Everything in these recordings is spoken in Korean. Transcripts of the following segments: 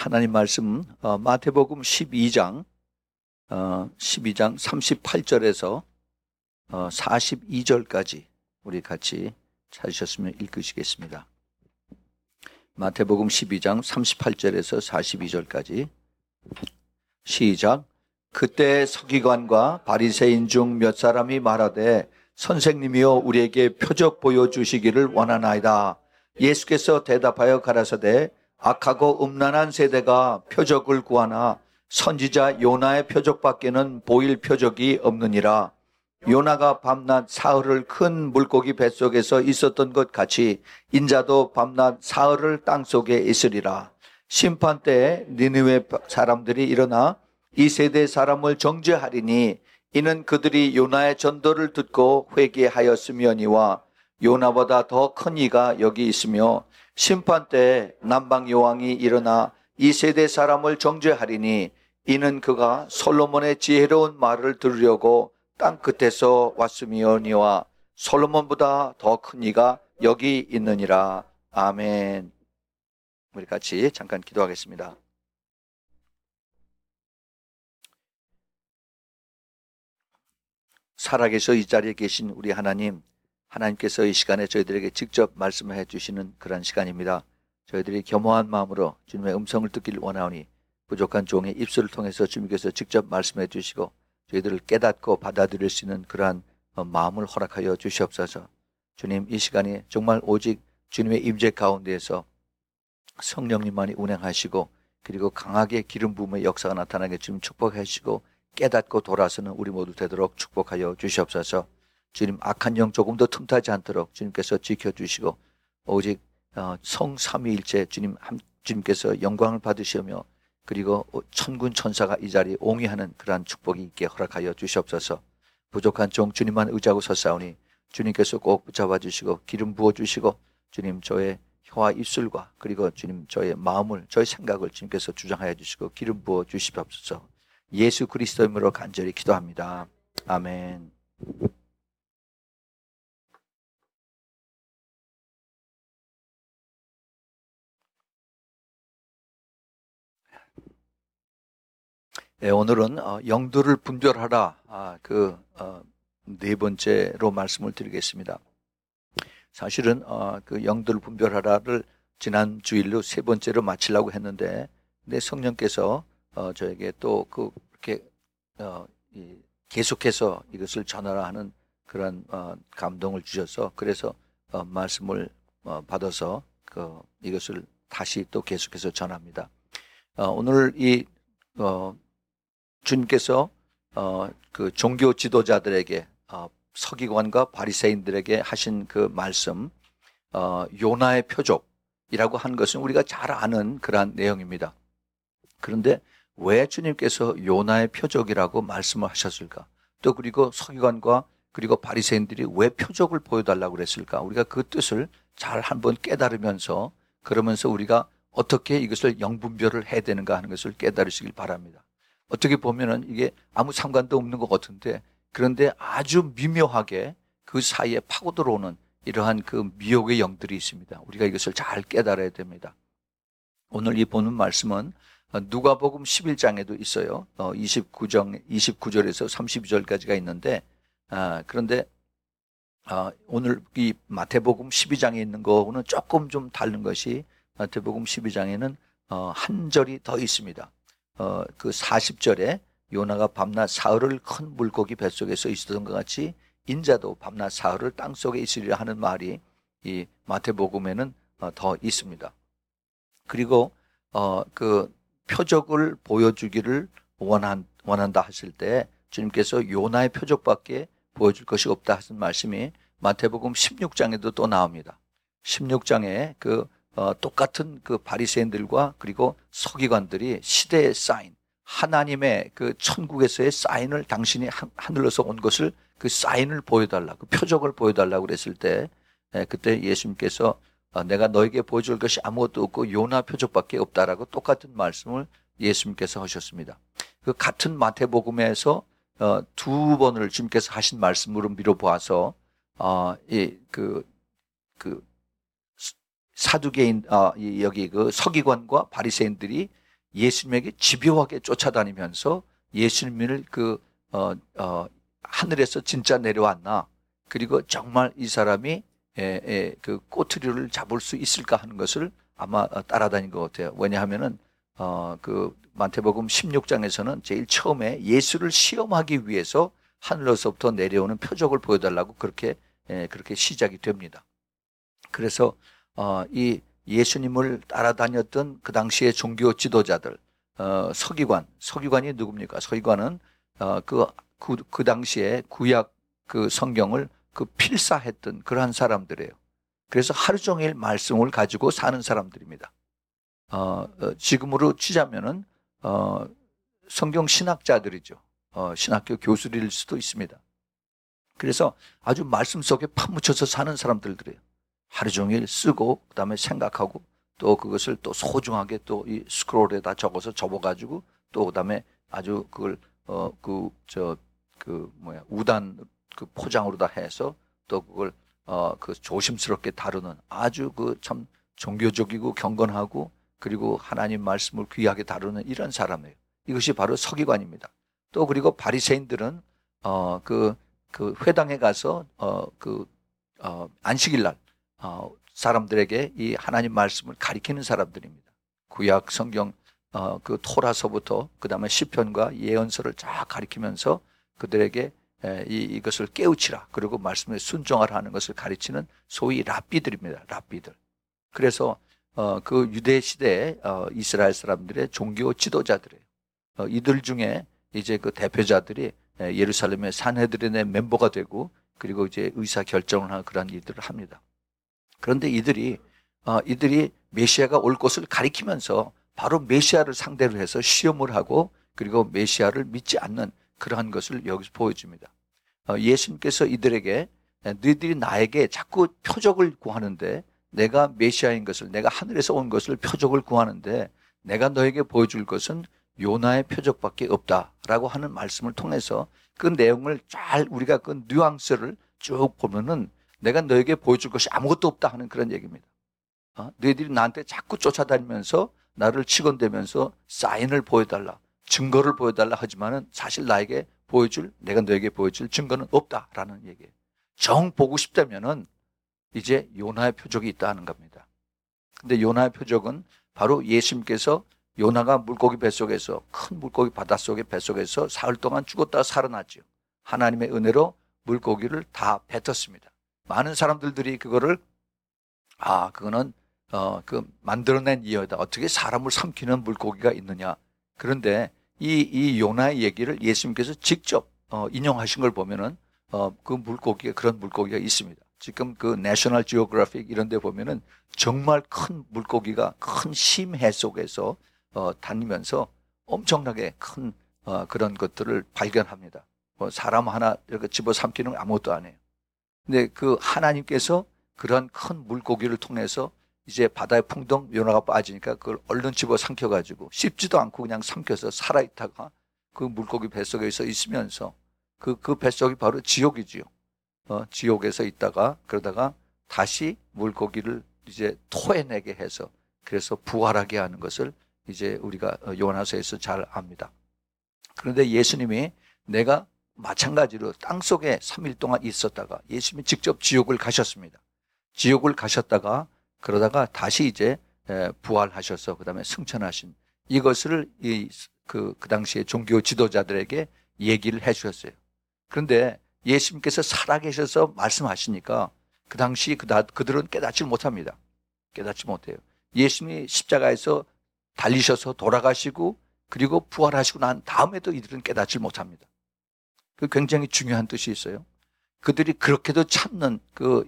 하나님 말씀 마태복음 12장 38절에서 42절까지 우리 같이 찾으셨으면 읽으시겠습니다. 마태복음 12장 38절에서 42절까지 시작. 그때 서기관과 바리새인 중 몇 사람이 말하되 선생님이여 우리에게 표적 보여주시기를 원하나이다. 예수께서 대답하여 가라사대 악하고 음란한 세대가 표적을 구하나 선지자 요나의 표적밖에는 보일 표적이 없느니라. 요나가 밤낮 사흘을 큰 물고기 뱃속에서 있었던 것 같이 인자도 밤낮 사흘을 땅속에 있으리라. 심판 때에 니느웨 사람들이 일어나 이 세대 사람을 정죄하리니 이는 그들이 요나의 전도를 듣고 회개하였으며니와 요나보다 더 큰 이가 여기 있으며 심판 때에 남방 여왕이 일어나 이 세대 사람을 정죄하리니 이는 그가 솔로몬의 지혜로운 말을 들으려고 땅 끝에서 왔으며니와 솔로몬보다 더 큰 이가 여기 있느니라. 아멘. 우리 같이 잠깐 기도하겠습니다. 살아계셔 이 자리에 계신 우리 하나님께서 이 시간에 저희들에게 직접 말씀해 주시는 그런 시간입니다. 저희들이 겸허한 마음으로 주님의 음성을 듣기를 원하오니 부족한 종의 입술을 통해서 주님께서 직접 말씀해 주시고 저희들을 깨닫고 받아들일 수 있는 그러한 마음을 허락하여 주시옵소서. 주님, 이 시간이 정말 오직 주님의 임재 가운데에서 성령님만이 운행하시고 그리고 강하게 기름 부음의 역사가 나타나게 주님 축복하시고 깨닫고 돌아서는 우리 모두 되도록 축복하여 주시옵소서. 주님, 악한 영 조금도 틈타지 않도록 주님께서 지켜주시고 오직 성삼위일체 주님께서 영광을 받으시며 그리고 천군 천사가 이 자리에 옹이하는 그러한 축복이 있게 허락하여 주시옵소서. 부족한 종 주님만 의지하고 섰사오니 주님께서 꼭 붙잡아 주시고 기름 부어 주시고 주님 저의 혀와 입술과 그리고 주님 저의 마음을 저의 생각을 주님께서 주장하여 주시고 기름 부어 주시옵소서. 예수 그리스도 이름으로 간절히 기도합니다. 아멘. 네, 오늘은 영들을 분별하라 네 번째로 말씀을 드리겠습니다. 사실은 그 영들을 분별하라를 지난 주일로 세 번째로 마치려고 했는데 근데 성령께서 저에게 또 그렇게 계속해서 이것을 전하라 하는 그런 감동을 주셔서 그래서 말씀을 받아서 이것을 다시 또 계속해서 전합니다. 오늘 이 주님께서 그 종교 지도자들에게 서기관과 바리새인들에게 하신 그 말씀 요나의 표적이라고 한 것은 우리가 잘 아는 그러한 내용입니다. 그런데 왜 주님께서 요나의 표적이라고 말씀을 하셨을까? 또 그리고 서기관과 그리고 바리새인들이 왜 표적을 보여달라고 그랬을까? 우리가 그 뜻을 잘 한번 깨달으면서 그러면서 우리가 어떻게 이것을 영분별을 해야 되는가 하는 것을 깨달으시길 바랍니다. 어떻게 보면은 이게 아무 상관도 없는 것 같은데 그런데 아주 미묘하게 그 사이에 파고 들어오는 이러한 그 미혹의 영들이 있습니다. 우리가 이것을 잘 깨달아야 됩니다. 오늘 이 보는 말씀은 누가복음 11장에도 있어요. 29절에서 32절까지가 있는데 그런데 오늘 이 마태복음 12장에 있는 거는 조금 좀 다른 것이 마태복음 12장에는 한 절이 더 있습니다. 그 40절에 요나가 밤낮 사흘을 큰 물고기 뱃속에서 있었던 것 같이 인자도 밤낮 사흘을 땅속에 있으리라 하는 말이 이 마태복음에는 더 있습니다. 그리고 그 표적을 보여주기를 원한다 하실 때 주님께서 요나의 표적밖에 보여줄 것이 없다 하신 말씀이 마태복음 16장에도 또 나옵니다. 16장에 똑같은 그 바리새인들과 그리고 서기관들이 시대의 사인, 하나님의 그 천국에서의 사인을 당신이 하늘로서 온 것을 그 사인을 보여달라, 그 표적을 보여달라고 그랬을 때 그때 예수님께서 내가 너에게 보여줄 것이 아무것도 없고 요나 표적밖에 없다라고 똑같은 말씀을 예수님께서 하셨습니다. 그 같은 마태복음에서 두 번을 주님께서 하신 말씀으로 미뤄보아서 사두개인 여기 그 서기관과 바리새인들이 예수님에게 집요하게 쫓아다니면서 예수님을 하늘에서 진짜 내려왔나, 그리고 정말 이 사람이 그 꼬투리를 잡을 수 있을까 하는 것을 아마 따라다닌 것 같아요. 왜냐하면은 그 마태복음 16장에서는 제일 처음에 예수를 시험하기 위해서 하늘로서부터 내려오는 표적을 보여달라고 그렇게 시작이 됩니다. 그래서 이 예수님을 따라다녔던 그 당시의 종교 지도자들, 서기관이 누굽니까? 서기관은 그 당시에 구약 그 성경을 필사했던 그러한 사람들이에요. 그래서 하루 종일 말씀을 가지고 사는 사람들입니다. 지금으로 치자면은 성경 신학자들이죠. 신학교 교수일 수도 있습니다. 그래서 아주 말씀 속에 파묻혀서 사는 사람들이에요. 하루 종일 쓰고 그다음에 생각하고 또 그것을 또 소중하게 또 이 스크롤에다 적어서 접어가지고 또 그다음에 아주 그걸 우단 포장으로다 해서 또 그걸 조심스럽게 다루는 아주 참 종교적이고 경건하고 그리고 하나님 말씀을 귀하게 다루는 이런 사람이에요. 이것이 바로 서기관입니다. 또 그리고 바리새인들은 회당에 가서 안식일 날 사람들에게 이 하나님 말씀을 가리키는 사람들입니다. 구약 성경 토라서부터 그다음에 시편과 예언서를 쫙 가리키면서 그들에게 이것을 깨우치라, 그리고 말씀에 순종하라 하는 것을 가르치는 소위 랍비들입니다. 랍비들. 그래서 그 유대 시대에 이스라엘 사람들의 종교 지도자들이에요. 이들 중에 이제 그 대표자들이 예루살렘의 산헤드린의 멤버가 되고 그리고 이제 의사 결정을 하는 그런 일들을 합니다. 그런데 이들이 메시아가 올 것을 가리키면서 바로 메시아를 상대로 해서 시험을 하고 그리고 메시아를 믿지 않는 그러한 것을 여기서 보여줍니다. 예수님께서 이들에게 너희들이 나에게 자꾸 표적을 구하는데, 내가 메시아인 것을, 내가 하늘에서 온 것을 표적을 구하는데 내가 너에게 보여줄 것은 요나의 표적밖에 없다라고 하는 말씀을 통해서 그 내용을 잘 우리가 그 뉘앙스를 쭉 보면은 내가 너에게 보여줄 것이 아무것도 없다 하는 그런 얘기입니다. 너희들이 나한테 자꾸 쫓아다니면서 나를 치건대면서 사인을 보여달라, 증거를 보여달라 하지만은 사실 내가 너에게 보여줄 증거는 없다라는 얘기예요. 정 보고 싶다면은 이제 요나의 표적이 있다 하는 겁니다. 근데 요나의 표적은 바로 예수님께서 요나가 물고기 뱃속에서, 큰 물고기 바닷속의 뱃속에서 사흘 동안 죽었다가 살아났죠. 하나님의 은혜로 물고기를 다 뱉었습니다. 많은 사람들이 그거를 그거는 만들어낸 이유다. 어떻게 사람을 삼키는 물고기가 있느냐. 그런데 이 요나의 얘기를 예수님께서 직접 인용하신 걸 보면은 그런 물고기가 있습니다. 지금 그 내셔널 지오그래픽 이런 데 보면은 정말 큰 물고기가 큰 심해 속에서 다니면서 엄청나게 큰 그런 것들을 발견합니다. 사람 하나 이렇게 집어삼키는 아무것도 아니에요. 근데 그 하나님께서 그런 큰 물고기를 통해서 이제 바다에 풍덩 요나가 빠지니까 그걸 얼른 집어삼켜가지고 씹지도 않고 그냥 삼켜서 살아있다가 그 물고기 뱃속에서 있으면서 그 뱃속이 바로 지옥이지요. 지옥에서 있다가 그러다가 다시 물고기를 이제 토해내게 해서 그래서 부활하게 하는 것을 이제 우리가 요나서에서 잘 압니다. 그런데 예수님이 내가 마찬가지로 땅속에 3일 동안 있었다가 예수님이 직접 지옥을 가셨습니다. 지옥을 가셨다가 그러다가 다시 이제 부활하셔서 그다음에 승천하신 이것을 그 당시에 종교 지도자들에게 얘기를 해 주셨어요. 그런데 예수님께서 살아계셔서 말씀하시니까 그 당시 그들은 깨닫지 못합니다. 깨닫지 못해요. 예수님이 십자가에서 달리셔서 돌아가시고 그리고 부활하시고 난 다음에도 이들은 깨닫지 못합니다. 그 굉장히 중요한 뜻이 있어요. 그들이 그렇게도 찾는 그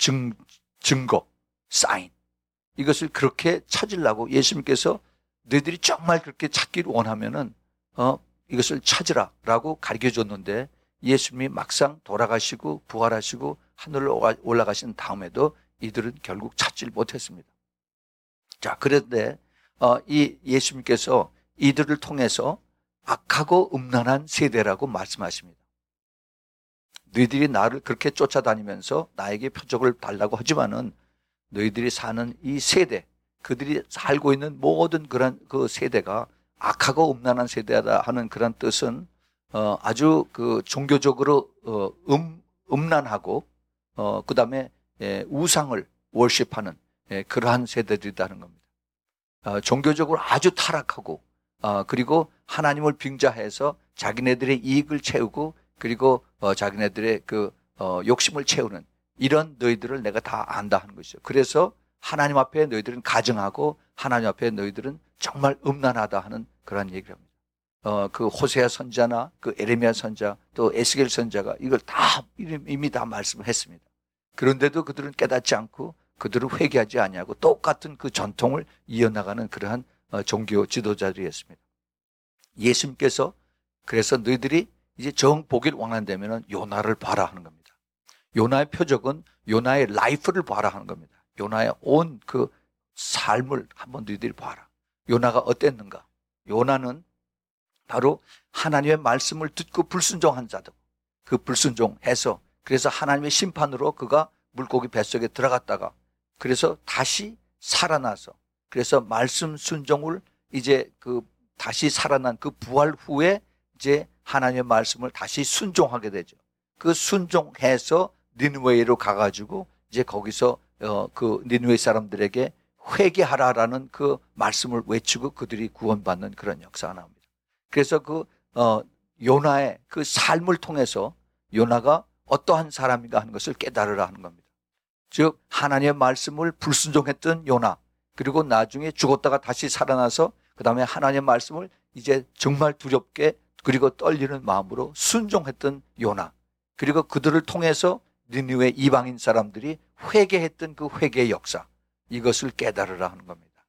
증거, 사인, 이것을 그렇게 찾으려고 예수님께서 너희들이 정말 그렇게 찾기를 원하면은 이것을 찾으라라고 가르쳐 줬는데 예수님이 막상 돌아가시고 부활하시고 하늘로 올라가신 다음에도 이들은 결국 찾지를 못했습니다. 자, 그런데 이 예수님께서 이들을 통해서 악하고 음란한 세대라고 말씀하십니다. 너희들이 나를 그렇게 쫓아다니면서 나에게 표적을 달라고 하지만은 너희들이 사는 이 세대, 그들이 살고 있는 모든 그런 그 세대가 악하고 음란한 세대다 하는 그런 뜻은 아주 그 종교적으로 음란하고 그다음에 우상을 월십하는 그러한 세대들이라는 겁니다. 종교적으로 아주 타락하고 그리고 하나님을 빙자해서 자기네들의 이익을 채우고 그리고 자기네들의 그 욕심을 채우는 이런 너희들을 내가 다 안다 하는 것이죠. 그래서 하나님 앞에 너희들은 가증하고 하나님 앞에 너희들은 정말 음란하다 하는 그런 얘기를 합니다. 그 호세아 선자나 그 에레미야 선자 또 에스겔 선자가 이걸 다 이미 다 말씀을 했습니다. 그런데도 그들은 깨닫지 않고 그들은 회개하지 아니하고 똑같은 그 전통을 이어나가는 그러한 종교 지도자들이었습니다. 예수님께서 그래서 너희들이 이제 정 보길 원한다면 요나를 봐라 하는 겁니다. 요나의 표적은 요나의 라이프를 봐라 하는 겁니다. 요나의 온 그 삶을 한번 너희들이 봐라. 요나가 어땠는가? 요나는 바로 하나님의 말씀을 듣고 불순종한 자들. 그 불순종해서 그래서 하나님의 심판으로 그가 물고기 뱃속에 들어갔다가 그래서 다시 살아나서 그래서 말씀 순종을 이제 그 다시 살아난 그 부활 후에 이제 하나님의 말씀을 다시 순종하게 되죠. 그 순종해서 니느웨로 가가지고 이제 거기서 그 니느웨 사람들에게 회개하라라는 그 말씀을 외치고 그들이 구원받는 그런 역사가 나옵니다. 그래서 그 요나의 그 삶을 통해서 요나가 어떠한 사람인가 하는 것을 깨달으라 하는 겁니다. 즉 하나님의 말씀을 불순종했던 요나 그리고 나중에 죽었다가 다시 살아나서 그 다음에 하나님의 말씀을 이제 정말 두렵게 그리고 떨리는 마음으로 순종했던 요나 그리고 그들을 통해서 니느웨 이방인 사람들이 회개했던 그 회개의 역사 이것을 깨달으라 하는 겁니다.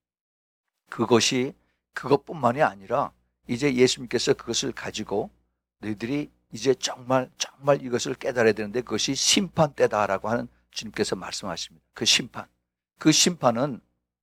그것뿐만이 아니라 이제 예수님께서 그것을 가지고 너희들이 이제 정말 이것을 깨달아야 되는데 그것이 심판 때다라고 하는 주님께서 말씀하십니다. 그 심판은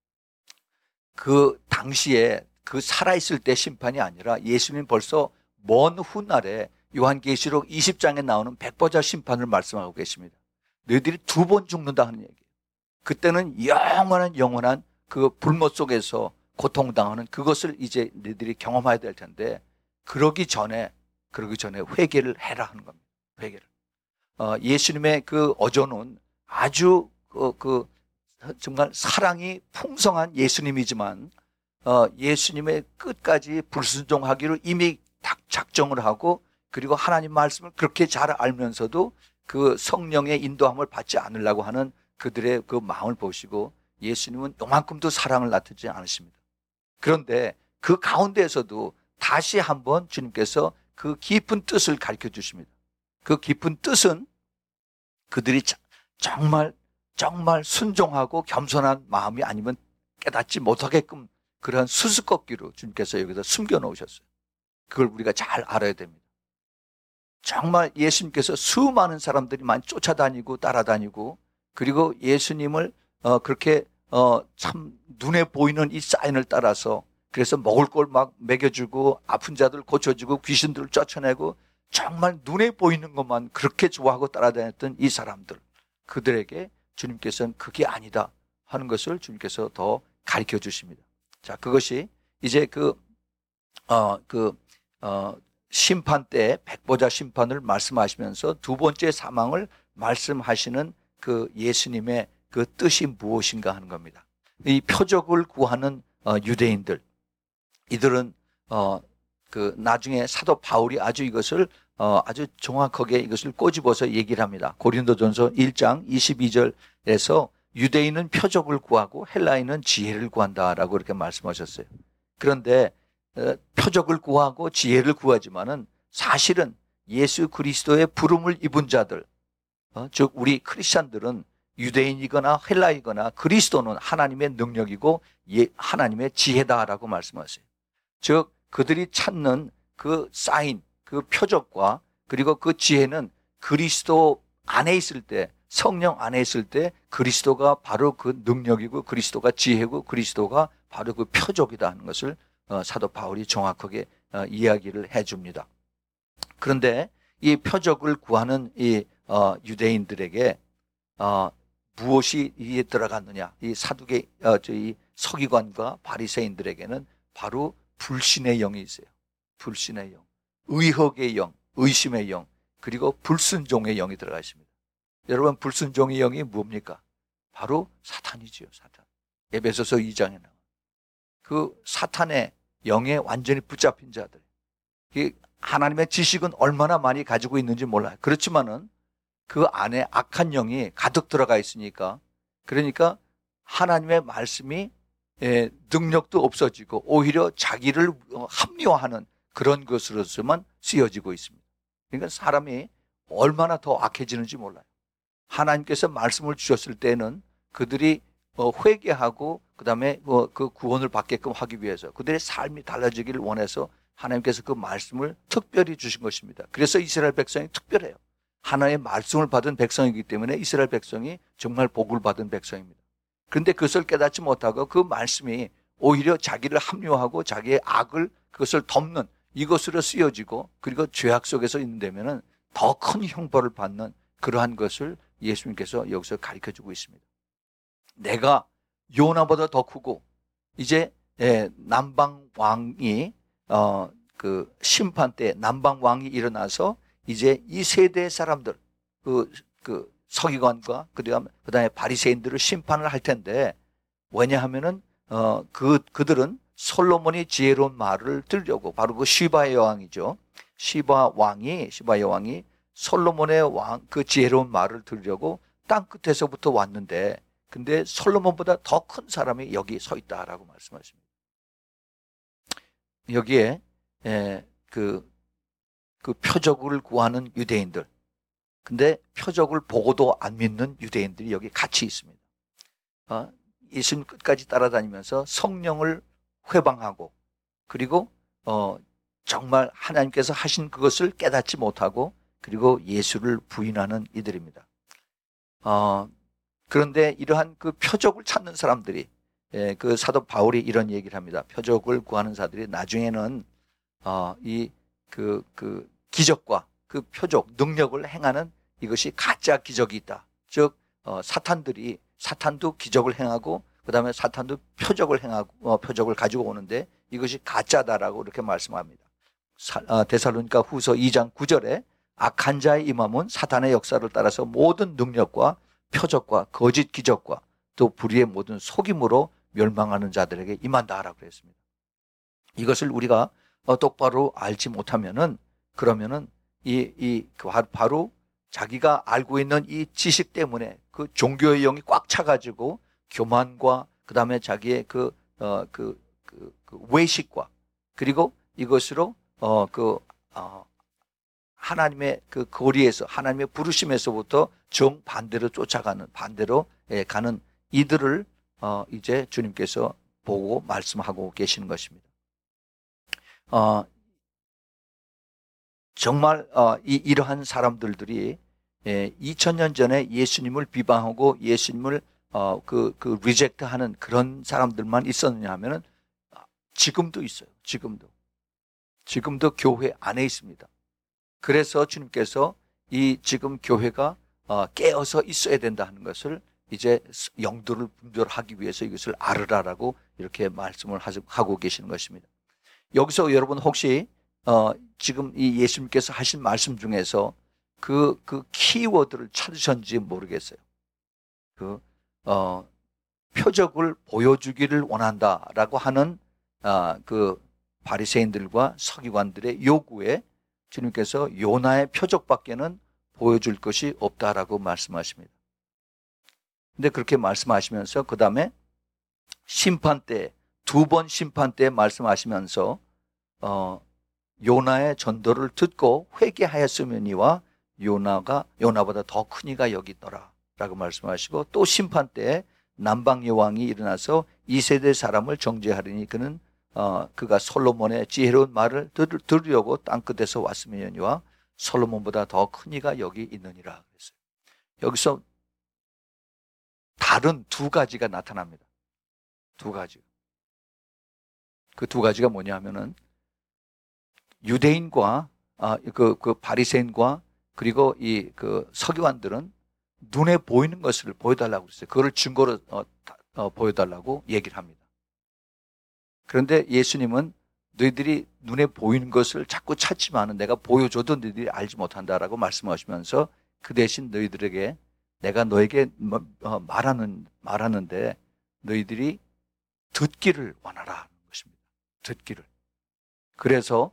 그 당시에 그 살아있을 때 심판이 아니라 예수님 벌써 먼 훗날에 요한계시록 20장에 나오는 백보자 심판을 말씀하고 계십니다. 너희들이 2번 죽는다 하는 얘기예요. 그때는 영원한 그 불못 속에서 고통당하는 그것을 이제 너희들이 경험해야 될 텐데 그러기 전에 회개를 해라 하는 겁니다. 회개를. 예수님의 그 어조는 아주 정말 사랑이 풍성한 예수님이지만 예수님의 끝까지 불순종하기로 이미 작정을 하고 그리고 하나님 말씀을 그렇게 잘 알면서도 그 성령의 인도함을 받지 않으려고 하는 그들의 그 마음을 보시고 예수님은 요만큼도 사랑을 나타내지 않으십니다. 그런데 그 가운데에서도 다시 한번 주님께서 그 깊은 뜻을 가르쳐 주십니다. 그 깊은 뜻은 그들이 정말 순종하고 겸손한 마음이 아니면 깨닫지 못하게끔 그런 수수께끼로 주님께서 여기다 숨겨놓으셨어요. 그걸 우리가 잘 알아야 됩니다. 정말 예수님께서 수많은 사람들이 많이 쫓아다니고 따라다니고 그리고 예수님을 그렇게 참 눈에 보이는 이 사인을 따라서 그래서 먹을 걸 막 먹여주고 아픈 자들 고쳐주고 귀신들을 쫓아내고 정말 눈에 보이는 것만 그렇게 좋아하고 따라다녔던 이 사람들 그들에게 주님께서는 그게 아니다 하는 것을 주님께서 더 가르쳐 주십니다. 자, 그것이 이제 심판 때 백보자 심판을 말씀하시면서 두 번째 사망을 말씀하시는 그 예수님의 그 뜻이 무엇인가 하는 겁니다. 이 표적을 구하는 유대인들 이들은 나중에 사도 바울이 아주 이것을 아주 정확하게 이것을 꼬집어서 얘기를 합니다. 고린도전서 1장 22절에서 유대인은 표적을 구하고 헬라인은 지혜를 구한다라고 그렇게 말씀하셨어요. 그런데 표적을 구하고 지혜를 구하지만은 사실은 예수 그리스도의 부름을 입은 자들, 즉 우리 크리스찬들은 유대인이거나 헬라이거나 그리스도는 하나님의 능력이고 하나님의 지혜다라고 말씀하세요. 즉 그들이 찾는 그 사인, 그 표적과 그리고 그 지혜는 그리스도 안에 있을 때 성령 안에 있을 때 그리스도가 바로 그 능력이고 그리스도가 지혜고 그리스도가 바로 그 표적이다 하는 것을 사도 바울이 정확하게 이야기를 해줍니다. 그런데 이 표적을 구하는 이 유대인들에게 무엇이 이에 들어갔느냐? 이 사두개, 이 서기관과 바리새인들에게는 바로 불신의 영이 있어요. 불신의 영, 의혹의 영, 의심의 영, 그리고 불순종의 영이 들어가 있습니다. 여러분, 불순종의 영이 뭡니까? 바로 사탄이지요, 사탄. 에베소서 2장에 나와. 그 사탄의 영에 완전히 붙잡힌 자들. 하나님의 지식은 얼마나 많이 가지고 있는지 몰라요. 그렇지만은 그 안에 악한 영이 가득 들어가 있으니까, 그러니까 하나님의 말씀이 능력도 없어지고 오히려 자기를 합리화하는 그런 것으로서만 쓰여지고 있습니다. 그러니까 사람이 얼마나 더 악해지는지 몰라요. 하나님께서 말씀을 주셨을 때는 그들이 회개하고 그다음에 그 구원을 받게끔 하기 위해서 그들의 삶이 달라지기를 원해서 하나님께서 그 말씀을 특별히 주신 것입니다. 그래서 이스라엘 백성이 특별해요. 하나님의 말씀을 받은 백성이기 때문에 이스라엘 백성이 정말 복을 받은 백성입니다. 그런데 그것을 깨닫지 못하고 그 말씀이 오히려 자기를 합리화하고 자기의 악을 그것을 덮는 이것으로 쓰여지고, 그리고 죄악 속에서 있는다면 더 큰 형벌을 받는 그러한 것을 예수님께서 여기서 가르쳐주고 있습니다. 내가 요나보다 더 크고, 이제 남방 왕이 그 심판 때 남방 왕이 일어나서 이제 이 세대의 사람들, 그 서기관과 그다음에 바리새인들을 심판을 할 텐데, 왜냐하면은 그들은 솔로몬이 지혜로운 말을 들으려고, 바로 그 시바 여왕이죠. 시바 여왕이 솔로몬의 그 지혜로운 말을 들으려고 땅 끝에서부터 왔는데, 근데 솔로몬보다 더 큰 사람이 여기 서 있다라고 말씀하십니다. 여기에 그 표적을 구하는 유대인들, 근데 표적을 보고도 안 믿는 유대인들이 여기 같이 있습니다. 예수님 끝까지 따라다니면서 성령을 회방하고, 그리고 정말 하나님께서 하신 그것을 깨닫지 못하고, 그리고 예수를 부인하는 이들입니다. 그런데 이러한 그 표적을 찾는 사람들이, 그 사도 바울이 이런 얘기를 합니다. 표적을 구하는 사람들이 나중에는 그 기적과 그 표적 능력을 행하는 이것이 가짜 기적이 있다. 즉 사탄도 기적을 행하고, 그다음에 사탄도 표적을 행하고 표적을 가지고 오는데 이것이 가짜다라고 이렇게 말씀합니다. 데살로니가 후서 2장 9절에 악한 자의 임함은 사탄의 역사를 따라서 모든 능력과 표적과 거짓 기적과 또 불의의 모든 속임으로 멸망하는 자들에게 임한다라고 그랬습니다. 이것을 우리가 똑바로 알지 못하면은, 그러면은 바로 자기가 알고 있는 이 지식 때문에 그 종교의 영이 꽉 차가지고 교만과 그다음에 자기의 그 외식과, 그리고 이것으로 하나님의 그 거리에서, 하나님의 부르심에서부터 정반대로 쫓아가는, 반대로 가는 이들을 이제 주님께서 보고 말씀하고 계시는 것입니다. 정말 이러한 사람들이 2000년 전에 예수님을 비방하고 예수님을 그 리젝트하는 그런 사람들만 있었느냐 하면은 지금도 있어요. 지금도 교회 안에 있습니다. 그래서 주님께서 이 지금 교회가 깨어서 있어야 된다 하는 것을 이제 영들을 분별하기 위해서 이것을 알으라라고 이렇게 말씀을 하고 계시는 것입니다. 여기서 여러분 혹시 지금 이 예수님께서 하신 말씀 중에서 그 키워드를 찾으셨는지 모르겠어요. 표적을 보여주기를 원한다라고 하는 그 바리새인들과 서기관들의 요구에 주님께서 요나의 표적밖에는 보여줄 것이 없다라고 말씀하십니다. 근데 그렇게 말씀하시면서 그 다음에 심판 때, 2번 심판 때 말씀하시면서 요나의 전도를 듣고 회개하였으면이와 요나보다 더 큰 이가 여기 있더라 라고 말씀하시고, 또 심판 때 남방 여왕이 일어나서 이 세대 사람을 정죄하리니 그가 솔로몬의 지혜로운 말을 들으려고 땅끝에서 왔으면이와 솔로몬보다 더 큰 이가 여기 있느니라 그랬어요. 여기서 다른 두 가지가 나타납니다. 두 가지. 그 두 가지가 뭐냐 하면은 유대인과 그 바리새인과 그리고 그 서기관들은 눈에 보이는 것을 보여달라고 그랬어요. 그걸 증거로 보여달라고 얘기를 합니다. 그런데 예수님은 너희들이 눈에 보이는 것을 자꾸 찾지만 내가 보여줘도 너희들이 알지 못한다라고 말씀하시면서 그 대신 너희들에게 내가 너에게 말하는데 너희들이 듣기를 원하라 하는 것입니다. 듣기를. 그래서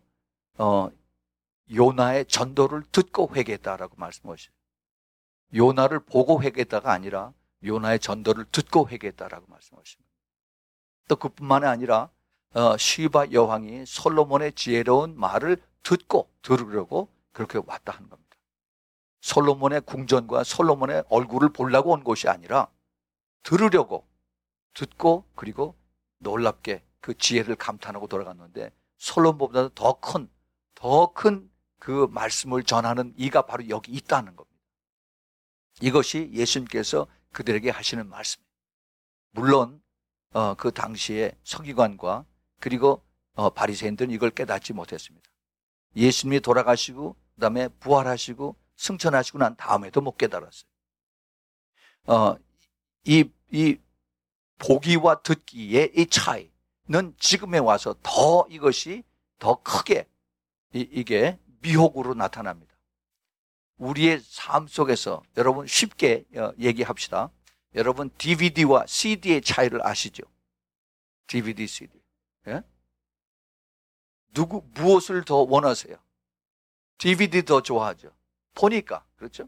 요나의 전도를 듣고 회개했다라고 말씀하셔요. 요나를 보고 회개했다가 아니라 요나의 전도를 듣고 회개했다라고 말씀하십니다. 또 그뿐만이 아니라 시바 여왕이 솔로몬의 지혜로운 말을 듣고 들으려고 그렇게 왔다 하는 겁니다. 솔로몬의 궁전과 솔로몬의 얼굴을 보려고 온 것이 아니라 들으려고 듣고 그리고 놀랍게 그 지혜를 감탄하고 돌아갔는데 솔로몬보다 더 큰 그 말씀을 전하는 이가 바로 여기 있다는 겁니다. 이것이 예수님께서 그들에게 하시는 말씀이에요. 물론 그 당시에 서기관과 그리고 바리새인들은 이걸 깨닫지 못했습니다. 예수님이 돌아가시고 그다음에 부활하시고 승천하시고 난 다음에도 못 깨달았어요. 이 보기와 듣기의 이 차이는 지금에 와서 더 이것이 더 크게 이게 미혹으로 나타납니다. 우리의 삶 속에서 여러분 쉽게 얘기합시다. 여러분 DVD와 CD의 차이를 아시죠? DVD, CD. 예? 무엇을 더 원하세요? DVD 더 좋아하죠. 보니까 그렇죠?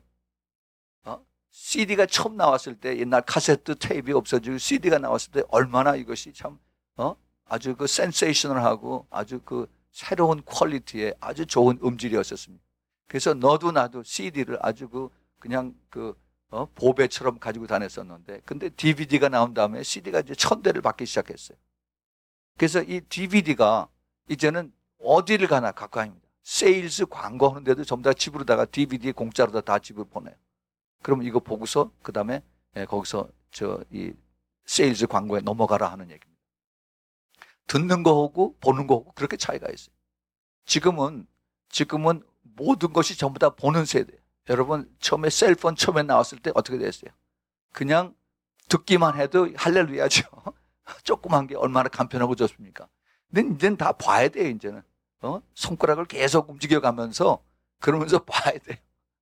CD가 처음 나왔을 때 옛날 카세트 테이프가 없어지고 CD가 나왔을 때 얼마나 이것이 참 아주 그 센세이셔널하고 아주 그 새로운 퀄리티의 아주 좋은 음질이었었습니다. 그래서 너도 나도 CD를 아주 그냥 보배처럼 가지고 다녔었는데, 근데 DVD가 나온 다음에 CD가 이제 1000대를 받기 시작했어요. 그래서 이 DVD가 이제는 어디를 가나 가까이입니다. 세일즈 광고하는데도 전부 다 집으로다가 DVD 공짜로 다 집으로 보내요. 그럼 이거 보고서 그 다음에 거기서 이 세일즈 광고에 넘어가라 하는 얘기입니다. 듣는 거하고 보는 거하고 그렇게 차이가 있어요. 지금은 모든 것이 전부 다 보는 세대예요. 여러분 처음에 셀폰 처음에 나왔을 때 어떻게 됐어요? 그냥 듣기만 해도 할렐루야죠. 조그만 게 얼마나 간편하고 좋습니까? 근데 이제는 다 봐야 돼요. 이제는 손가락을 계속 움직여가면서 그러면서 봐야 돼요.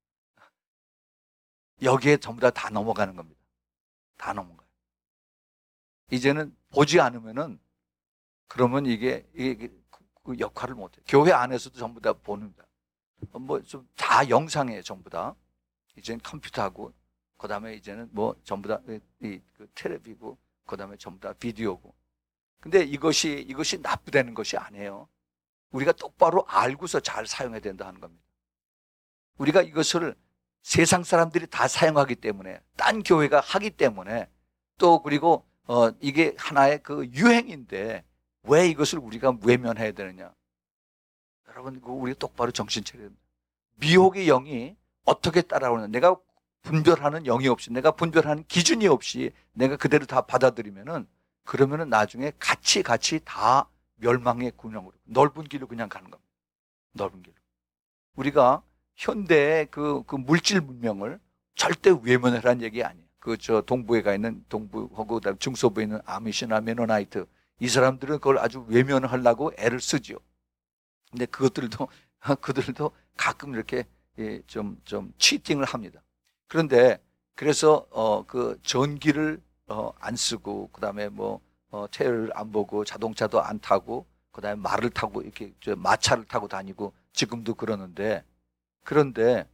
여기에 전부 다 넘어가는 겁니다. 다 넘어가요. 이제는 보지 않으면은 그러면 이게 그 역할을 못해요. 교회 안에서도 전부 다 보는다. 좀 다 영상이에요. 전부 다. 이제는 컴퓨터하고 그 다음에 이제는 전부 다 그 텔레비고 그 다음에 전부 다 비디오고. 근데 이것이 나쁘다는 것이 아니에요. 우리가 똑바로 알고서 잘 사용해야 된다 하는 겁니다. 우리가 이것을 세상 사람들이 다 사용하기 때문에, 딴 교회가 하기 때문에, 또 그리고 이게 하나의 그 유행인데 왜 이것을 우리가 외면해야 되느냐? 여러분, 우리 똑바로 정신 차려야 됩니다. 미혹의 영이 어떻게 따라오느냐? 내가 분별하는 영이 없이, 내가 분별하는 기준이 없이 내가 그대로 다 받아들이면은, 그러면은 나중에 같이 다 멸망의 군형으로 넓은 길로 그냥 가는 겁니다. 넓은 길로. 우리가 현대의 그 물질 문명을 절대 외면하라는 얘기 아니에요. 동부에 가 있는 동부하고 그다음 중서부에 있는 아미시나 메노나이트, 이 사람들은 그걸 아주 외면하려고 애를 쓰죠. 근데 그들도 가끔 이렇게 좀 치팅을 합니다. 그런데 그래서 그 전기를 안 쓰고, 그다음에 테레비를 안 보고, 자동차도 안 타고, 그다음에 말을 타고 이렇게 마차를 타고 다니고 지금도 그러는데, 그런데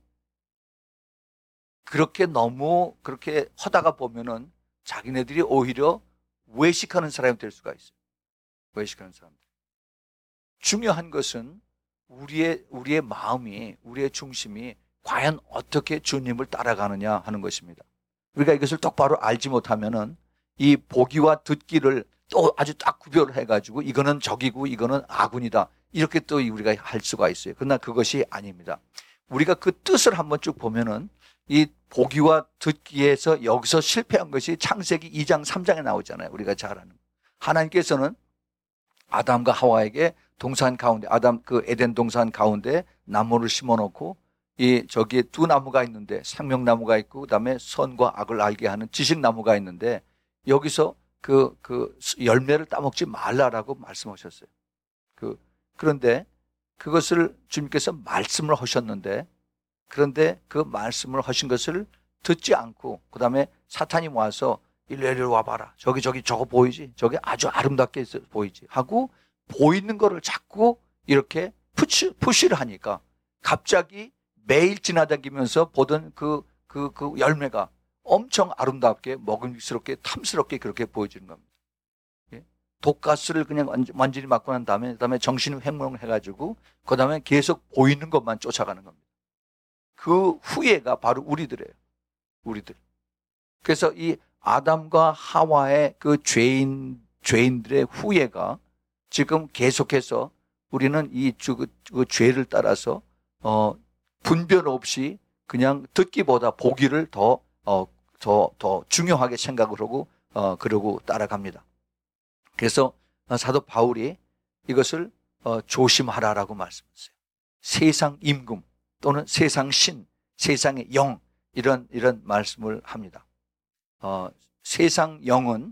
그렇게 너무 그렇게 하다가 보면은 자기네들이 오히려 외식하는 사람이 될 수가 있어요. 외식하는 사람들. 중요한 것은 우리의 마음이, 우리의 중심이 과연 어떻게 주님을 따라가느냐 하는 것입니다. 우리가 이것을 똑바로 알지 못하면은 이 보기와 듣기를 또 아주 딱 구별을 해가지고 이거는 적이고 이거는 아군이다, 이렇게 또 우리가 할 수가 있어요. 그러나 그것이 아닙니다. 우리가 그 뜻을 한번 쭉 보면은 이 보기와 듣기에서 여기서 실패한 것이 창세기 2장 3장에 나오잖아요. 우리가 잘 아는. 하나님께서는 아담과 하와에게 동산 가운데, 그 에덴 동산 가운데 나무를 심어놓고 저기에 두 나무가 있는데 생명나무가 있고 그다음에 선과 악을 알게 하는 지식나무가 있는데 여기서 그 열매를 따먹지 말라라고 말씀하셨어요. 그런데 그것을 주님께서 말씀을 하셨는데 그런데 그 말씀을 하신 것을 듣지 않고 그다음에 사탄이 와서 이리 와봐라. 저기 저거 보이지? 저게 아주 아름답게 보이지? 하고 보이는 거를 자꾸 이렇게 푸시를 하니까 갑자기 매일 지나다니면서 보던 그 열매가 엄청 아름답게 먹음직스럽게 탐스럽게 그렇게 보여지는 겁니다. 예? 독가스를 그냥 완전히 맞고 난 다음에 정신을 횡령해가지고 그 다음에 계속 보이는 것만 쫓아가는 겁니다. 그 후예가 바로 우리들이에요. 우리들. 그래서 이 아담과 하와의 그 죄인들의 후예가 지금 계속해서 우리는 그 죄를 따라서 분별 없이 그냥 듣기보다 보기를 더 중요하게 생각을 하고 그러고 따라갑니다. 그래서 사도 바울이 이것을 조심하라라고 말씀했어요. 세상 임금 또는 세상 신, 세상의 영 이런 말씀을 합니다. 세상 영은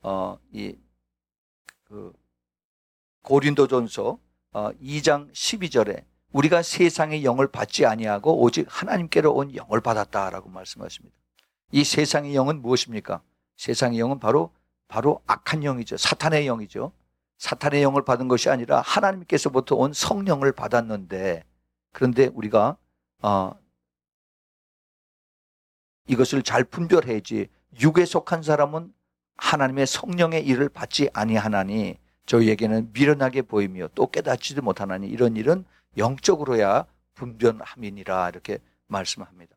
고린도전서 2장 12절에 우리가 세상의 영을 받지 아니하고 오직 하나님께로 온 영을 받았다라고 말씀하십니다. 이 세상의 영은 무엇입니까? 세상의 영은 바로 악한 영이죠. 사탄의 영이죠. 사탄의 영을 받은 것이 아니라 하나님께서부터 온 성령을 받았는데 그런데 우리가 이것을 잘 분별해야지 육에 속한 사람은 하나님의 성령의 일을 받지 아니하나니 저희에게는 미련하게 보이며 또 깨닫지도 못하나니 이런 일은 영적으로야 분별함이니라 이렇게 말씀합니다.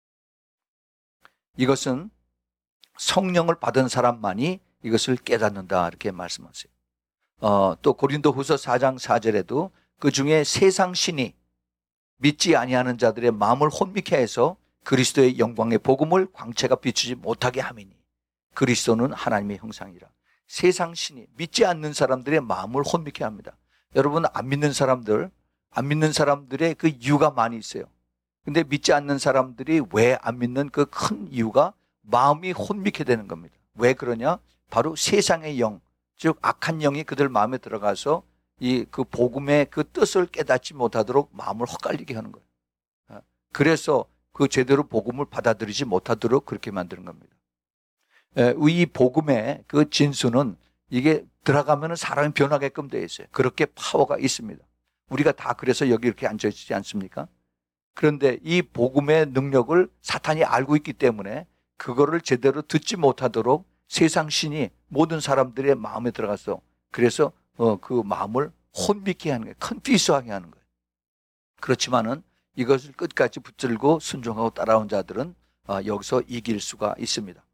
이것은 성령을 받은 사람만이 이것을 깨닫는다 이렇게 말씀하세요. 또 고린도후서 4장 4절에도 그 중에 세상 신이 믿지 아니하는 자들의 마음을 혼미케 해서 그리스도의 영광의 복음을 광채가 비추지 못하게 함이니 그리스도는 하나님의 형상이라. 세상 신이 믿지 않는 사람들의 마음을 혼미케 합니다. 여러분 안 믿는 사람들의 그 이유가 많이 있어요. 근데 믿지 않는 사람들이 왜 안 믿는 그 큰 이유가 마음이 혼미케 되는 겁니다. 왜 그러냐? 바로 세상의 영, 즉 악한 영이 그들 마음에 들어가서 그 복음의 그 뜻을 깨닫지 못하도록 마음을 헛갈리게 하는 거예요. 그래서 그 제대로 복음을 받아들이지 못하도록 그렇게 만드는 겁니다. 이 복음의 그 진수는 이게 들어가면 사람이 변하게끔 되어 있어요. 그렇게 파워가 있습니다. 우리가 다 그래서 여기 이렇게 앉아있지 않습니까? 그런데 이 복음의 능력을 사탄이 알고 있기 때문에 그거를 제대로 듣지 못하도록 세상 신이 모든 사람들의 마음에 들어가서 그래서 그 마음을 혼미케 하는 거예요. 컨피스하게 하는 거예요. 그렇지만은 이것을 끝까지 붙들고 순종하고 따라온 자들은 여기서 이길 수가 있습니다.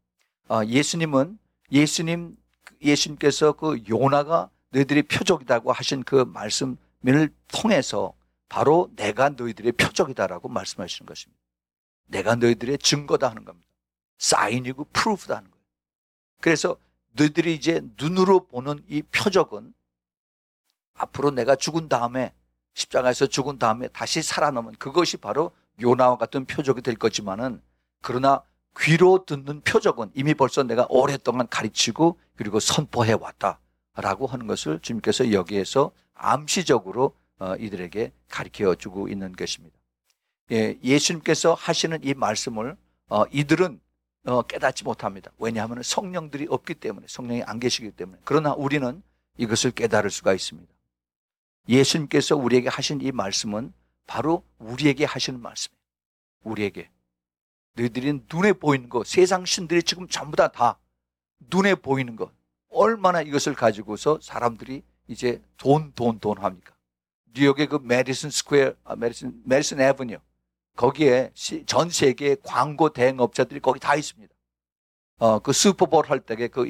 예수님께서 그 요나가 너희들이 표적이라고 하신 그 말씀을 통해서 바로 내가 너희들의 표적이다라고 말씀하시는 것입니다. 내가 너희들의 증거다 하는 겁니다. 사인이고 프루프다 하는 거예요. 그래서 너희들이 이제 눈으로 보는 이 표적은 앞으로 내가 죽은 다음에 십자가에서 죽은 다음에 다시 살아남은 그것이 바로 요나와 같은 표적이 될 거지만은 그러나 귀로 듣는 표적은 이미 벌써 내가 오랫동안 가르치고 그리고 선포해 왔다라고 하는 것을 주님께서 여기에서 암시적으로 이들에게 가르쳐 주고 있는 것입니다. 예수님께서 하시는 이 말씀을 이들은 깨닫지 못합니다. 왜냐하면 성령들이 없기 때문에, 성령이 안 계시기 때문에. 그러나 우리는 이것을 깨달을 수가 있습니다. 예수님께서 우리에게 하신 이 말씀은 바로 우리에게 하시는 말씀이에요. 우리에게. 너희들이 눈에 보이는 것, 세상 신들이 지금 전부 다 눈에 보이는 것, 얼마나 이것을 가지고서 사람들이 이제 돈 합니까? 뉴욕의 그 메디슨 스퀘어, 메디슨 애버뉴, 거기에 전 세계의 광고 대행업자들이 거기 다 있습니다. 그 슈퍼볼 할 때에 그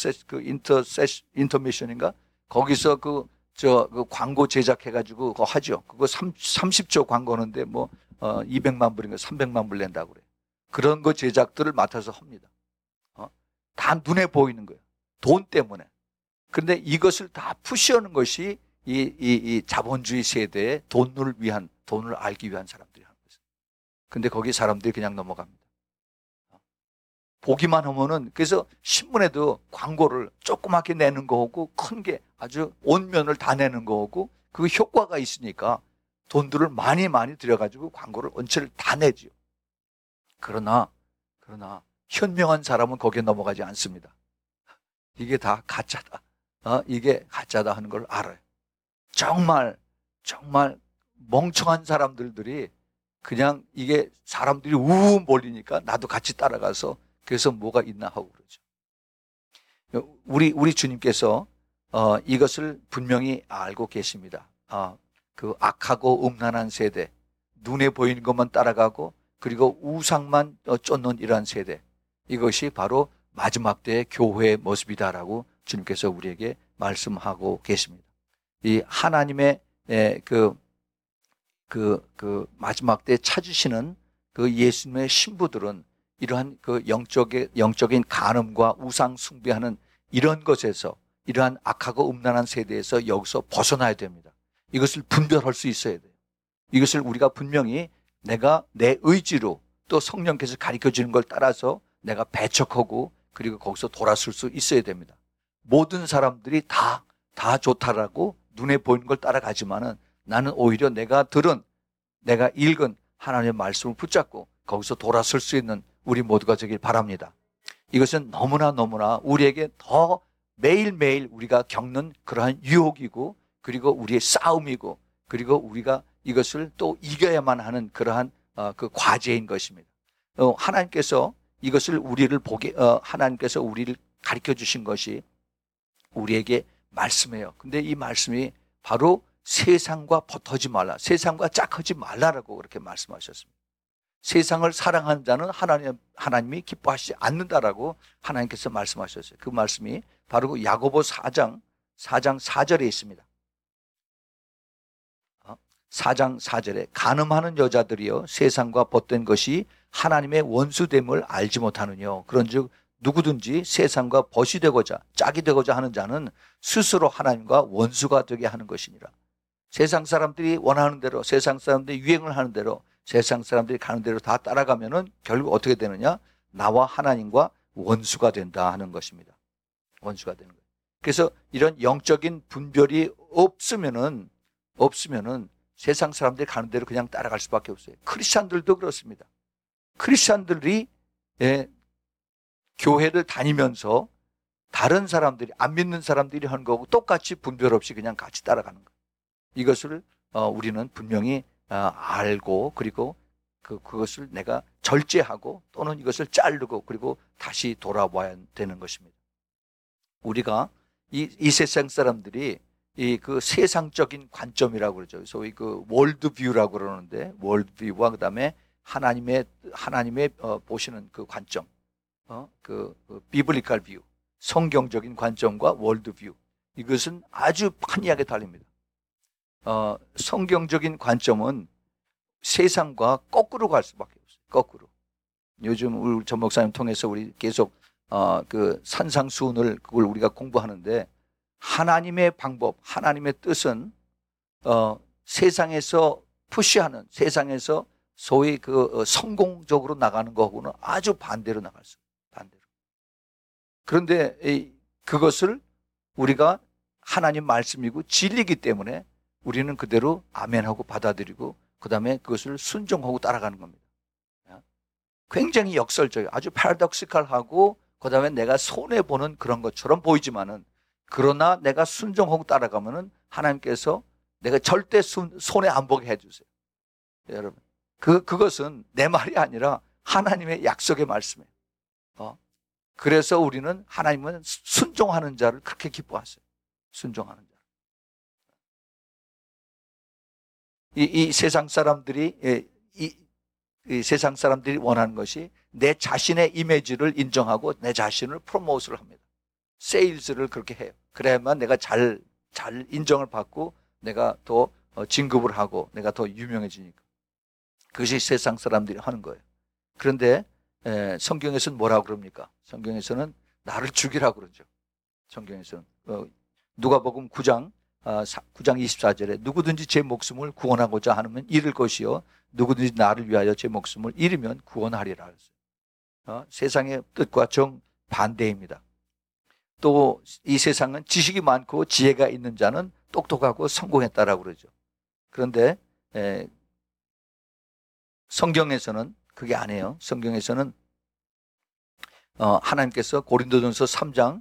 인터미션인가? 거기서 그 광고 제작해가지고 그거 하죠. 그거 30조 광고는데 뭐, 200만 불인가 300만 불 낸다고 그래요. 그런 거 제작들을 맡아서 합니다. 다 눈에 보이는 거예요. 돈 때문에. 그런데 이것을 다 푸시하는 것이 이 자본주의 세대의 돈을 알기 위한 사람들이 하는 거예요. 근데 거기 사람들이 그냥 넘어갑니다. 보기만 하면은, 그래서 신문에도 광고를 조그맣게 내는 거고 큰 게 아주 온 면을 다 내는 거고, 그 효과가 있으니까 돈들을 많이 들여가지고 광고를 원체를 다 내죠. 그러나 현명한 사람은 거기에 넘어가지 않습니다. 이게 다 가짜다. 이게 가짜다 하는 걸 알아요. 정말 멍청한 사람들이 그냥 이게 사람들이 우우 몰리니까 나도 같이 따라가서 그래서 뭐가 있나 하고 그러죠. 우리 주님께서 이것을 분명히 알고 계십니다. 그 악하고 음란한 세대, 눈에 보이는 것만 따라가고 그리고 우상만 쫓는 이러한 세대, 이것이 바로 마지막 때의 교회의 모습이다라고 주님께서 우리에게 말씀하고 계십니다. 이 하나님의 그 마지막 때 찾으시는 그 예수님의 신부들은 이러한 그 영적인 간음과 우상 숭배하는 이런 것에서, 이러한 악하고 음란한 세대에서 여기서 벗어나야 됩니다. 이것을 분별할 수 있어야 돼요. 이것을 우리가 분명히 내가 내 의지로 또 성령께서 가르쳐 주는 걸 따라서 내가 배척하고 그리고 거기서 돌아설 수 있어야 됩니다. 모든 사람들이 다 좋다라고 눈에 보이는 걸 따라가지만은 나는 오히려 내가 읽은 하나님의 말씀을 붙잡고 거기서 돌아설 수 있는 우리 모두가 되길 바랍니다. 이것은 너무나 우리에게 더 매일매일 우리가 겪는 그러한 유혹이고 그리고 우리의 싸움이고 그리고 우리가 이것을 또 이겨야만 하는 그러한 그 과제인 것입니다. 하나님께서 이것을 하나님께서 우리를 가르쳐 주신 것이 우리에게 말씀이에요. 근데 이 말씀이 바로 세상과 붙어지 말라, 세상과 짝하지 말라라고 그렇게 말씀하셨습니다. 세상을 사랑하는 자는 하나님이 기뻐하시지 않는다라고 하나님께서 말씀하셨어요. 그 말씀이 바로 야고보 4장 4절에 있습니다. 4장 4절에 간음하는 여자들이여 세상과 벗된 것이 하나님의 원수됨을 알지 못하느뇨. 그런즉 누구든지 세상과 벗이 되고자 짝이 되고자 하는 자는 스스로 하나님과 원수가 되게 하는 것이니라. 세상 사람들이 원하는 대로, 세상 사람들이 유행을 하는 대로, 세상 사람들이 가는 대로 다 따라가면은 결국 어떻게 되느냐? 나와 하나님과 원수가 된다 하는 것입니다. 원수가 되는 거예요. 그래서 이런 영적인 분별이 없으면은 세상 사람들이 가는 대로 그냥 따라갈 수밖에 없어요. 크리스찬들도 그렇습니다. 크리스찬들이 교회를 다니면서 다른 사람들이, 안 믿는 사람들이 하는 거하고 똑같이 분별 없이 그냥 같이 따라가는 거예요. 이것을 우리는 분명히 알고 그리고 그것을 내가 절제하고 또는 이것을 자르고 그리고 다시 돌아와야 되는 것입니다. 우리가 이 세상 사람들이 그 세상적인 관점이라고 그러죠. 소위 그 월드뷰라고 그러는데, 월드뷰와 그다음에 하나님의 보시는 그 관점, 그 비블리컬 뷰, 성경적인 관점과 월드뷰, 이것은 아주 판이하게 다릅니다. 성경적인 관점은 세상과 거꾸로 갈 수밖에 없어요. 거꾸로. 요즘 우리 전 목사님 통해서 우리 계속 그 산상수훈을 그걸 우리가 공부하는데, 하나님의 방법, 하나님의 뜻은 세상에서 푸시하는, 세상에서 소위 그 성공적으로 나가는 거하고는 아주 반대로 나갈 수 있어요. 반대로. 그런데 그것을 우리가 하나님 말씀이고 진리이기 때문에 우리는 그대로 아멘하고 받아들이고 그 다음에 그것을 순종하고 따라가는 겁니다. 굉장히 역설적이에요. 아주 패러독시칼하고 그 다음에 내가 손해보는 그런 것처럼 보이지만은, 그러나 내가 순종하고 따라가면은 하나님께서 내가 절대 손해 안 보게 해주세요. 여러분, 그것은 내 말이 아니라 하나님의 약속의 말씀이에요. 그래서 우리는 하나님은 순종하는 자를 그렇게 기뻐하세요. 순종하는 자. 이 세상 사람들이 이 세상 사람들이 원하는 것이 내 자신의 이미지를 인정하고 내 자신을 프로모트를 합니다. 세일즈를 그렇게 해요. 그래야만 내가 잘 인정을 받고 내가 더 진급을 하고 내가 더 유명해지니까. 그것이 세상 사람들이 하는 거예요. 그런데 성경에서는 뭐라고 그럽니까? 성경에서는 나를 죽이라고 그러죠. 성경에서는 누가복음 9장 9장 24절에 누구든지 제 목숨을 구원하고자 하면 잃을 것이요 누구든지 나를 위하여 제 목숨을 잃으면 구원하리라 했어요. 세상의 뜻과 정반대입니다. 또 이 세상은 지식이 많고 지혜가 있는 자는 똑똑하고 성공했다라고 그러죠. 그런데 성경에서는 그게 아니에요. 성경에서는 하나님께서 고린도전서 3장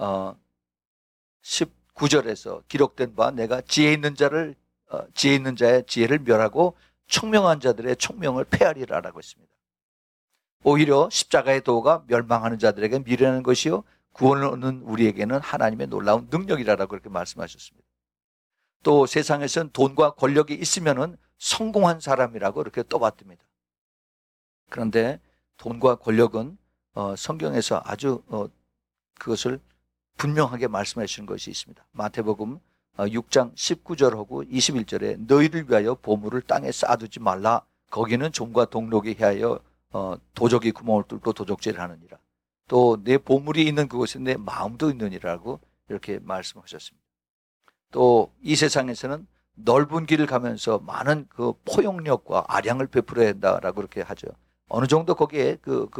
19절에서 기록된 바 내가 지혜 있는 자의 지혜를 멸하고 총명한 자들의 총명을 폐하리라라고 했습니다. 오히려 십자가의 도가 멸망하는 자들에게 미련한 것이요 구원을 얻는 우리에게는 하나님의 놀라운 능력이라고 그렇게 말씀하셨습니다. 또 세상에서는 돈과 권력이 있으면은 성공한 사람이라고 이렇게 떠받듭니다. 그런데 돈과 권력은 성경에서 아주 그것을 분명하게 말씀해 주시는 것이 있습니다. 마태복음 6장 19절하고 21절에 너희를 위하여 보물을 땅에 쌓아두지 말라. 거기는 좀과 동록이 해하여 도적이 구멍을 뚫고 도적질을 하느니라. 또 내 보물이 있는 그곳에 내 마음도 있느니라고 이렇게 말씀하셨습니다. 또 이 세상에서는 넓은 길을 가면서 많은 그 포용력과 아량을 베풀어야 한다라고 그렇게 하죠. 어느 정도 거기에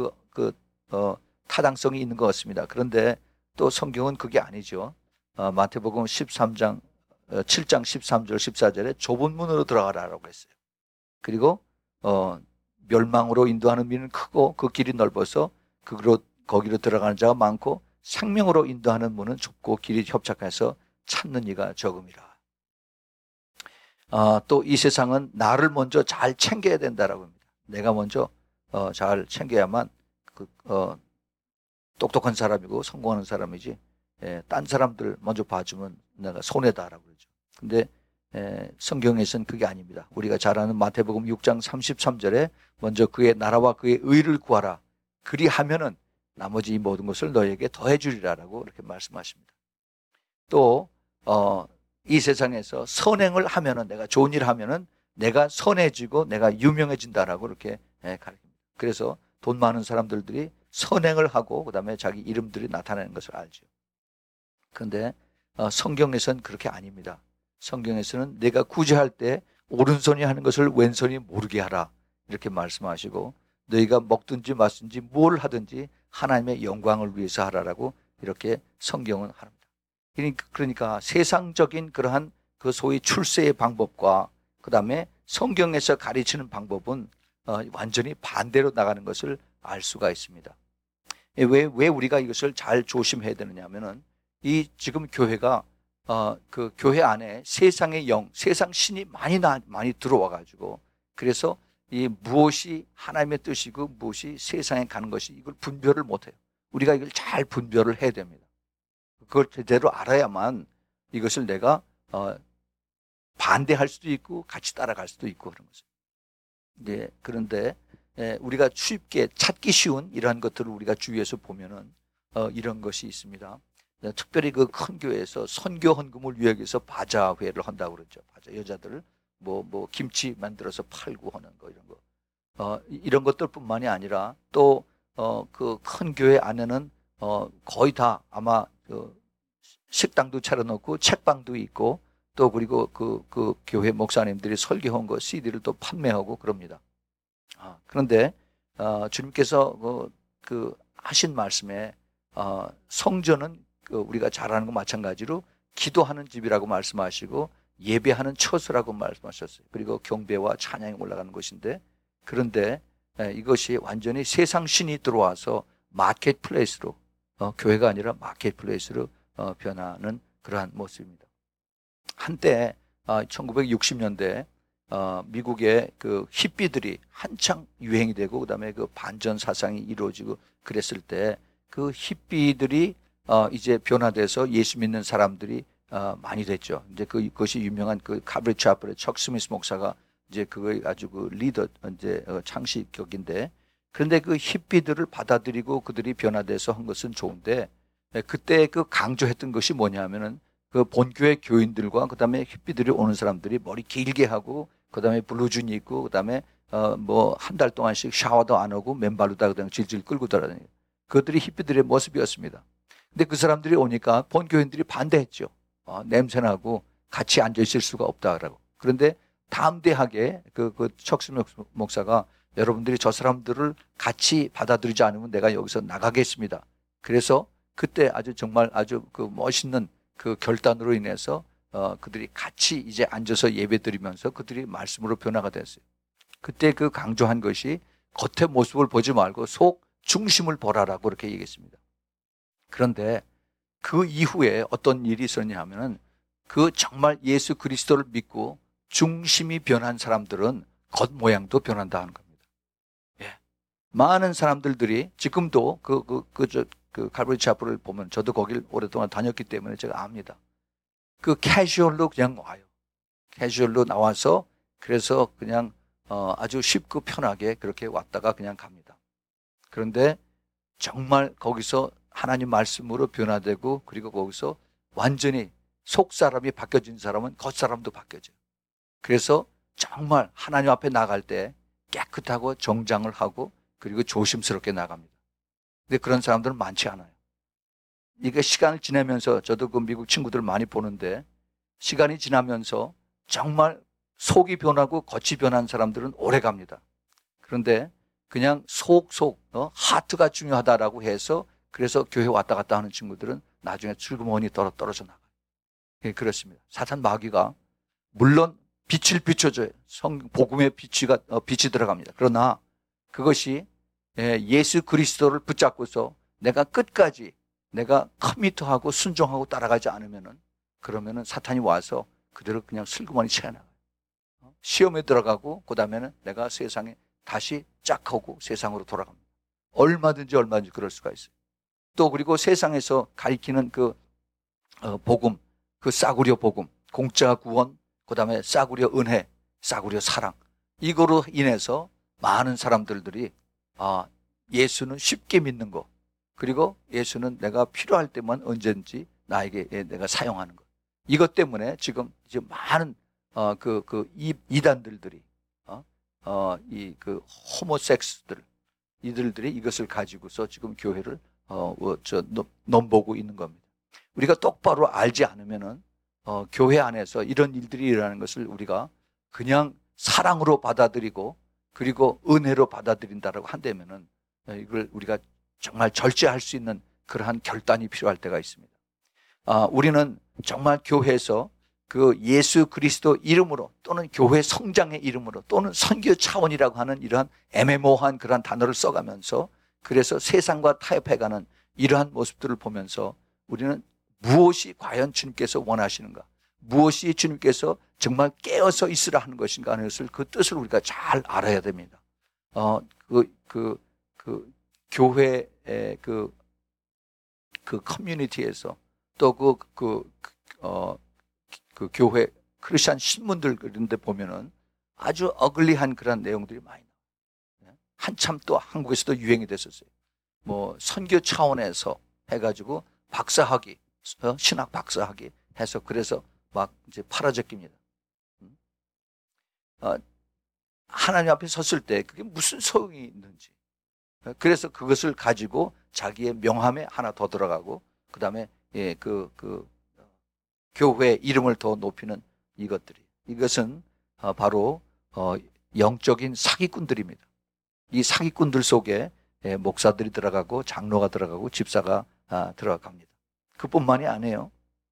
타당성이 있는 것 같습니다. 그런데 또 성경은 그게 아니죠. 마태복음 7장 13절 14절에 좁은 문으로 들어가라라고 했어요. 그리고 멸망으로 인도하는 문은 크고 그 길이 넓어서 거기로 들어가는 자가 많고 생명으로 인도하는 문은 좁고 길이 협착해서 찾는 이가 적음이라. 또 이 세상은 나를 먼저 잘 챙겨야 된다라고 합니다. 내가 먼저 잘 챙겨야만 똑똑한 사람이고 성공하는 사람이지 딴 사람들 먼저 봐주면 내가 손해다라고 그러죠. 근데 성경에서는 그게 아닙니다. 우리가 잘 아는 마태복음 6장 33절에 먼저 그의 나라와 그의 의를 구하라. 그리하면은 나머지 이 모든 것을 너에게 더해 주리라라고 이렇게 말씀하십니다. 또 이 세상에서 선행을 하면은 내가 좋은 일을 하면은 내가 선해지고 내가 유명해진다라고 이렇게 가르칩니다. 그래서 돈 많은 사람들이 선행을 하고 그다음에 자기 이름들이 나타나는 것을 알죠. 그런데 성경에서는 그렇게 아닙니다. 성경에서는 내가 구제할 때 오른손이 하는 것을 왼손이 모르게 하라 이렇게 말씀하시고 너희가 먹든지 마시든지 뭘 하든지 하나님의 영광을 위해서 하라라고 이렇게 성경은 합니다. 그러니까 세상적인 그러한 그 소위 출세의 방법과 그다음에 성경에서 가르치는 방법은 완전히 반대로 나가는 것을 알 수가 있습니다. 왜 우리가 이것을 잘 조심해야 되느냐 하면은 이 지금 교회가 그 교회 안에 세상의 영, 세상 신이 많이 들어와 가지고 그래서 이 무엇이 하나님의 뜻이고 무엇이 세상에 가는 것이 이걸 분별을 못 해요. 우리가 이걸 잘 분별을 해야 됩니다. 그걸 제대로 알아야만 이것을 내가 반대할 수도 있고 같이 따라갈 수도 있고 그런 거죠. 네, 그런데 우리가 쉽게 찾기 쉬운 이러한 것들을 우리가 주위에서 보면은 이런 것이 있습니다. 특별히 그 큰 교회에서 선교 헌금을 위해서 바자회를 한다고 그러죠. 바자 여자들 뭐 김치 만들어서 팔고 하는 거 이런 거 이런 것들뿐만이 아니라 또 그 큰 교회 안에는 거의 다 아마 그 식당도 차려놓고 책방도 있고 또 그리고 그 교회 목사님들이 설교한 거 CD를 또 판매하고 그럽니다. 그런데 주님께서 그 하신 말씀에 성전은 우리가 잘 아는 거 마찬가지로 기도하는 집이라고 말씀하시고 예배하는 처소라고 말씀하셨어요. 그리고 경배와 찬양이 올라가는 것인데 그런데 이것이 완전히 세상 신이 들어와서 마켓플레이스로 교회가 아니라 마켓플레이스로 변하는 그러한 모습입니다. 한때 1960년대 미국의 그 히피들이 한창 유행이 되고 그다음에 그 반전 사상이 이루어지고 그랬을 때 그 히피들이 이제 변화돼서 예수 믿는 사람들이 많이 됐죠. 이제 그것이 유명한 그 카브리 차플의 척 스미스 목사가 이제 그거의 아주 그 리더 이제 창시격인데 그런데 그 히피들을 받아들이고 그들이 변화돼서 한 것은 좋은데 그때 그 강조했던 것이 뭐냐면은 그 본교회 교인들과 그다음에 히피들이 오는 사람들이 머리 길게 하고 그다음에 블루준이 있고 그다음에 뭐 한 달 동안씩 샤워도 안 하고 맨발로다 그냥 질질 끌고 돌아다니는 그들이 히피들의 모습이었습니다. 근데 그 사람들이 오니까 본교인들이 반대했죠. 냄새나고 같이 앉아 있을 수가 없다라고. 그런데 담대하게 척순 목사가 여러분들이 저 사람들을 같이 받아들이지 않으면 내가 여기서 나가겠습니다. 그래서 그때 정말 아주 멋있는 그 결단으로 인해서 그들이 같이 이제 앉아서 예배드리면서 그들이 말씀으로 변화가 됐어요. 그때 강조한 것이 겉의 모습을 보지 말고 속 중심을 보라라고 그렇게 얘기했습니다. 그런데 그 이후에 어떤 일이 있었냐 하면은 정말 예수 그리스도를 믿고 중심이 변한 사람들은 겉모양도 변한다 하는 겁니다. 예. 많은 사람들이 지금도 칼버리 차플을 보면 저도 거길 오랫동안 다녔기 때문에 제가 압니다. 캐주얼로 그냥 와요. 캐주얼로 나와서 그래서 그냥 아주 쉽고 편하게 그렇게 왔다가 그냥 갑니다. 그런데 정말 거기서 하나님 말씀으로 변화되고 그리고 거기서 완전히 속 사람이 바뀌어진 사람은 겉 사람도 바뀌어져요. 그래서 정말 하나님 앞에 나갈 때 깨끗하고 정장을 하고 그리고 조심스럽게 나갑니다. 근데 그런 사람들은 많지 않아요. 이게 시간을 지나면서 저도 미국 친구들 많이 보는데 시간이 지나면서 정말 속이 변하고 겉이 변한 사람들은 오래 갑니다. 그런데 그냥 하트가 중요하다라고 해서 그래서 교회 왔다 갔다 하는 친구들은 나중에 슬그머니 떨어져 나가요. 예, 그렇습니다. 사탄 마귀가 물론 빛을 비춰줘요. 복음의 빛이 들어갑니다. 그러나 그것이 예수 그리스도를 붙잡고서 내가 끝까지 내가 커미트하고 순종하고 따라가지 않으면은 그러면은 사탄이 와서 그대로 그냥 슬그머니 채워나가요. 시험에 들어가고 그 다음에는 내가 세상에 다시 짝하고 세상으로 돌아갑니다. 얼마든지 그럴 수가 있어요. 또 그리고 세상에서 가리키는 복음, 싸구려 복음, 공짜 구원, 그 다음에 싸구려 은혜, 싸구려 사랑, 이거로 인해서 많은 사람들이 예수는 쉽게 믿는 거, 그리고 예수는 내가 필요할 때만 언제든지 나에게 내가 사용하는 것, 이것 때문에 지금 이제 많은 이단들이 호모섹스들 이들이 이것을 가지고서 지금 교회를 넘보고 있는 겁니다. 우리가 똑바로 알지 않으면은 교회 안에서 이런 일들이 일어나는 것을 우리가 그냥 사랑으로 받아들이고 그리고 은혜로 받아들인다라고 한다면은 이걸 우리가 정말 절제할 수 있는 그러한 결단이 필요할 때가 있습니다. 우리는 정말 교회에서 예수 그리스도 이름으로 또는 교회 성장의 이름으로 또는 선교 차원이라고 하는 이러한 애매모호한 그러한 단어를 써가면서 그래서 세상과 타협해가는 이러한 모습들을 보면서 우리는 무엇이 과연 주님께서 원하시는가, 무엇이 주님께서 정말 깨어서 있으라 하는 것인가 하는 것을 그 뜻을 우리가 잘 알아야 됩니다. 교회의 커뮤니티에서 또 교회 크리스찬 신문들 그런 데 보면은 아주 어글리한 그런 내용들이 많이 나와요. 한참 또 한국에서도 유행이 됐었어요. 선교 차원에서 해가지고 박사학위, 신학 박사학위 해서 그래서 막 이제 팔아적깁니다. 하나님 앞에 섰을 때 그게 무슨 소용이 있는지. 그래서 그것을 가지고 자기의 명함에 하나 더 들어가고, 그 다음에 교회 이름을 더 높이는 이것은 바로 영적인 사기꾼들입니다. 이 사기꾼들 속에 목사들이 들어가고 장로가 들어가고 집사가 들어갑니다. 그뿐만이 아니에요.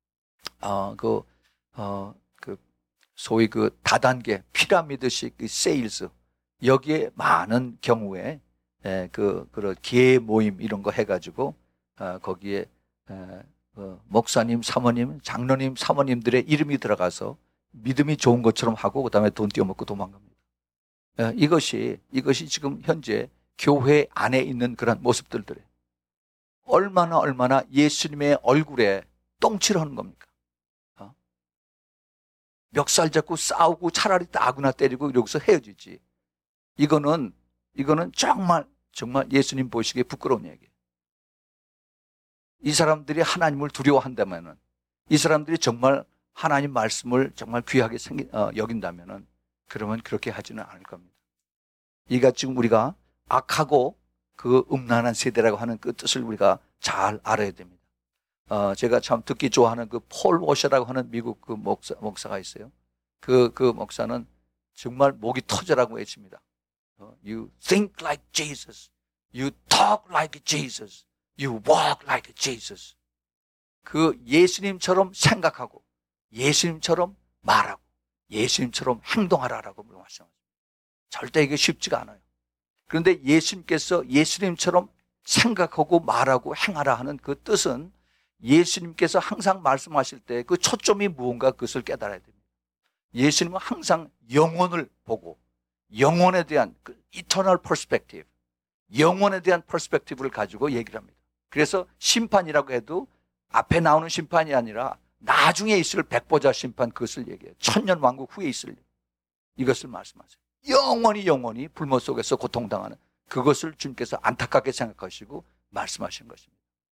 소위 다단계 피라미드식 세일즈, 여기에 많은 경우에 그런 기회 모임 이런 거 해가지고 거기에 목사님, 사모님, 장로님, 사모님들의 이름이 들어가서 믿음이 좋은 것처럼 하고 그 다음에 돈 띄어먹고 도망갑니다. 이것이 지금 현재 교회 안에 있는 그런 모습들이에요. 얼마나 예수님의 얼굴에 똥칠을 하는 겁니까? 멱살 잡고 싸우고 차라리 아구나 때리고 여기서 헤어지지. 이거는 정말 예수님 보시기에 부끄러운 얘기예요. 이 사람들이 하나님을 두려워한다면은, 이 사람들이 정말 하나님 말씀을 정말 귀하게 여긴다면은, 그러면 그렇게 하지는 않을 겁니다. 이가 지금 우리가 악하고 음란한 세대라고 하는 그 뜻을 우리가 잘 알아야 됩니다. 제가 참 듣기 좋아하는 그 폴 워셔라고 하는 미국 그 목사가 있어요. 그 목사는 정말 목이 터져라고 외칩니다. You think like Jesus. You talk like Jesus. You walk like Jesus. 그 예수님처럼 생각하고 예수님처럼 말하고 예수님처럼 행동하라라고 말씀하십니다. 절대 이게 쉽지가 않아요. 그런데 예수님께서 예수님처럼 생각하고 말하고 행하라 하는 그 뜻은 예수님께서 항상 말씀하실 때 그 초점이 무언가 그것을 깨달아야 됩니다. 예수님은 항상 영혼을 보고 영혼에 대한 그 eternal perspective, 영혼에 대한 퍼스펙티브를 가지고 얘기를 합니다. 그래서 심판이라고 해도 앞에 나오는 심판이 아니라 나중에 있을 백보자 심판, 그것을 얘기해요. 천년 왕국 후에 있을 이것을 말씀하세요. 영원히 불모 속에서 고통당하는 그것을 주님께서 안타깝게 생각하시고 말씀하신 것입니다.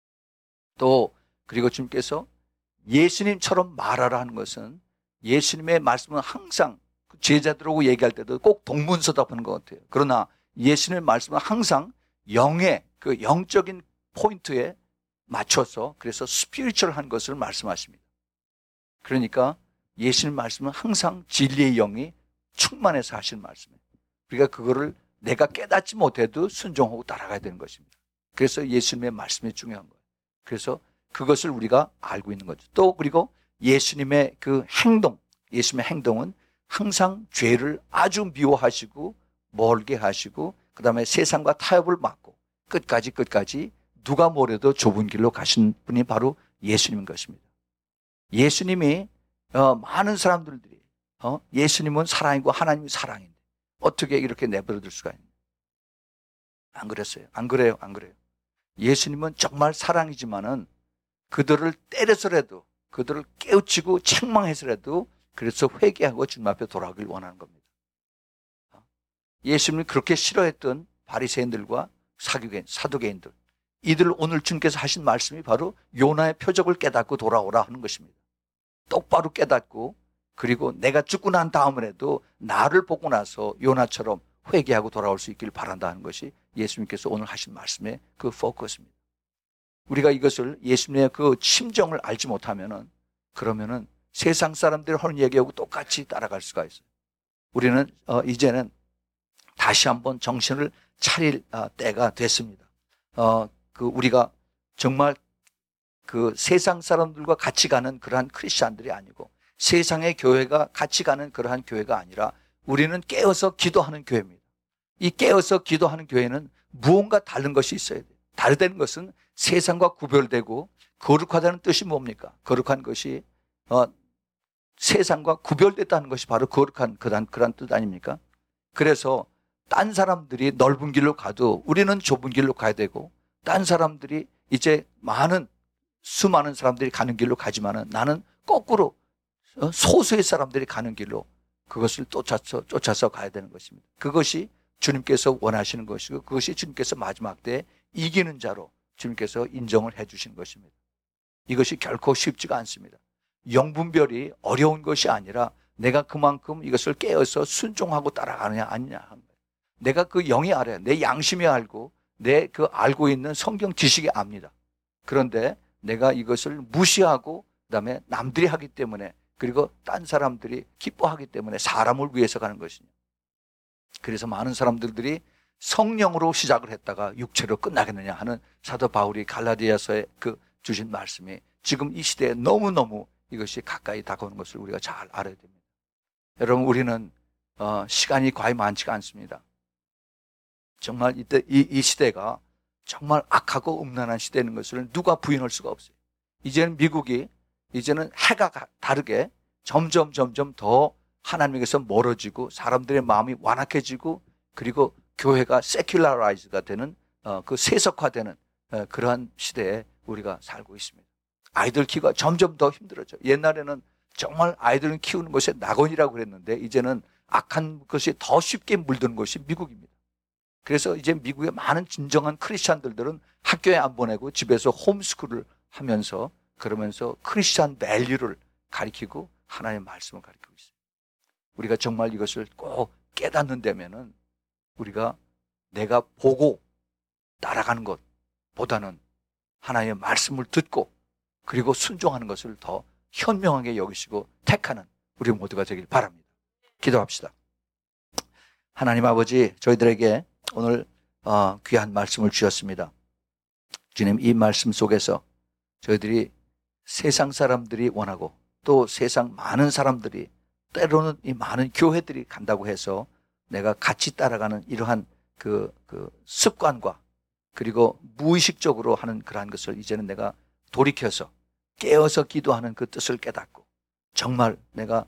또 그리고 주님께서 예수님처럼 말하라 하는 것은 예수님의 말씀은 항상 제자들하고 얘기할 때도 꼭 동문서답하는 것 같아요. 그러나 예수님의 말씀은 항상 영의 그 영적인 포인트에 맞춰서 그래서 스피리추얼한 것을 말씀하십니다. 그러니까 예수님 말씀은 항상 진리의 영이 충만해서 하신 말씀이에요. 우리가 그거를 내가 깨닫지 못해도 순종하고 따라가야 되는 것입니다. 그래서 예수님의 말씀이 중요한 거예요. 그래서 그것을 우리가 알고 있는 거죠. 또 그리고 예수님의 그 행동, 예수님의 행동은 항상 죄를 아주 미워하시고 멀게 하시고 그 다음에 세상과 타협을 막고 끝까지 누가 뭐래도 좁은 길로 가신 분이 바로 예수님인 것입니다. 예수님이 많은 사람들이 예수님은 사랑이고 하나님이 사랑인데 어떻게 이렇게 내버려둘 수가 있냐. 안 그랬어요. 안 그래요. 예수님은 정말 사랑이지만은 그들을 때려서라도 그들을 깨우치고 책망해서라도 그래서 회개하고 주님 앞에 돌아오길 원하는 겁니다. 예수님이 그렇게 싫어했던 바리새인들과 사두개인들, 이들 오늘 주님께서 하신 말씀이 바로 요나의 표적을 깨닫고 돌아오라 하는 것입니다. 똑바로 깨닫고 그리고 내가 죽고 난 다음에라도 나를 보고 나서 요나처럼 회개하고 돌아올 수 있길 바란다는 것이 예수님께서 오늘 하신 말씀의 그 포커스입니다. 우리가 이것을 예수님의 그 심정을 알지 못하면은 그러면은 세상 사람들이 하는 얘기하고 똑같이 따라갈 수가 있어요. 우리는 이제는 다시 한번 정신을 차릴 때가 됐습니다. 우리가 정말 그 세상 사람들과 같이 가는 그러한 크리스찬들이 아니고 세상의 교회가 같이 가는 그러한 교회가 아니라 우리는 깨어서 기도하는 교회입니다. 이 깨어서 기도하는 교회는 무언가 다른 것이 있어야 돼요. 다르다는 것은 세상과 구별되고 거룩하다는 뜻이 뭡니까? 거룩한 것이 세상과 구별됐다는 것이 바로 거룩한 그런 뜻 아닙니까? 그래서 딴 사람들이 넓은 길로 가도 우리는 좁은 길로 가야 되고 딴 사람들이 이제 수많은 사람들이 가는 길로 가지만은 나는 거꾸로 소수의 사람들이 가는 길로 그것을 쫓아서 가야 되는 것입니다. 그것이 주님께서 원하시는 것이고 그것이 주님께서 마지막 때에 이기는 자로 주님께서 인정을 해 주신 것입니다. 이것이 결코 쉽지가 않습니다. 영분별이 어려운 것이 아니라 내가 그만큼 이것을 깨어서 순종하고 따라가느냐 아니냐 하는 거예요. 내가 그 영이 알아요. 내 양심이 알고 내 그 알고 있는 성경 지식이 압니다. 그런데 내가 이것을 무시하고 그다음에 남들이 하기 때문에 그리고 딴 사람들이 기뻐하기 때문에 사람을 위해서 가는 것이냐. 그래서 많은 사람들이 성령으로 시작을 했다가 육체로 끝나겠느냐 하는 사도 바울이 갈라디아서에 주신 말씀이 지금 이 시대에 너무너무 이것이 가까이 다가오는 것을 우리가 잘 알아야 됩니다. 여러분, 우리는 시간이 거의 많지가 않습니다. 정말 이 시대가 정말 악하고 음란한 시대인 것을 누가 부인할 수가 없어요. 이제는 미국이 이제는 해가 다르게 점점 더 하나님에게서 멀어지고 사람들의 마음이 완악해지고 그리고 교회가 세큘라라이즈가 되는 그 세속화되는 그러한 시대에 우리가 살고 있습니다. 아이들 키우기가 점점 더 힘들어져. 옛날에는 정말 아이들을 키우는 것이 낙원이라고 그랬는데 이제는 악한 것이 더 쉽게 물드는 것이 미국입니다. 그래서 이제 미국의 많은 진정한 크리스찬들은 학교에 안 보내고 집에서 홈스쿨을 하면서 그러면서 크리스찬 밸류를 가르치고 하나님의 말씀을 가르치고 있어요. 우리가 정말 이것을 꼭 깨닫는다면은 우리가 내가 보고 따라가는 것보다는 하나님의 말씀을 듣고 그리고 순종하는 것을 더 현명하게 여기시고 택하는 우리 모두가 되길 바랍니다. 기도합시다. 하나님 아버지, 저희들에게 오늘 귀한 말씀을 주셨습니다. 주님, 이 말씀 속에서 저희들이 세상 사람들이 원하고 또 세상 많은 사람들이 때로는 이 많은 교회들이 간다고 해서 내가 같이 따라가는 이러한 그 습관과 그리고 무의식적으로 하는 그러한 것을 이제는 내가 돌이켜서 깨어서 기도하는 그 뜻을 깨닫고 정말 내가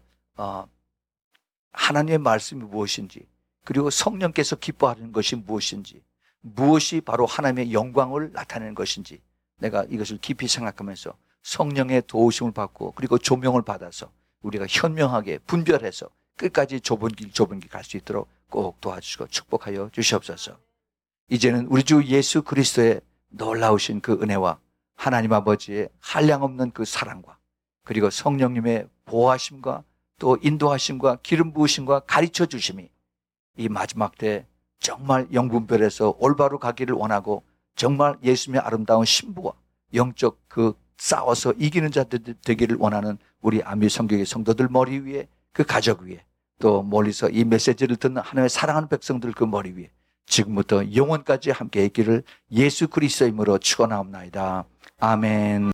하나님의 말씀이 무엇인지 그리고 성령께서 기뻐하는 것이 무엇인지 무엇이 바로 하나님의 영광을 나타내는 것인지 내가 이것을 깊이 생각하면서 성령의 도우심을 받고 그리고 조명을 받아서 우리가 현명하게 분별해서 끝까지 좁은 길 갈 수 있도록 꼭 도와주시고 축복하여 주시옵소서. 이제는 우리 주 예수 그리스도의 놀라우신 그 은혜와 하나님 아버지의 한량없는 그 사랑과 그리고 성령님의 보호하심과 또 인도하심과 기름 부으심과 가르쳐 주심이 이 마지막 때 정말 영분별해서 올바로 가기를 원하고 정말 예수님의 아름다운 신부와 영적 그 싸워서 이기는 자들 되기를 원하는 우리 안미 성교의 성도들 머리 위에 그 가족 위에 또 멀리서 이 메시지를 듣는 하나님의 사랑하는 백성들 그 머리 위에 지금부터 영원까지 함께 있기를 예수 그리스도의 이름으로 축원하옵나이다. 아멘.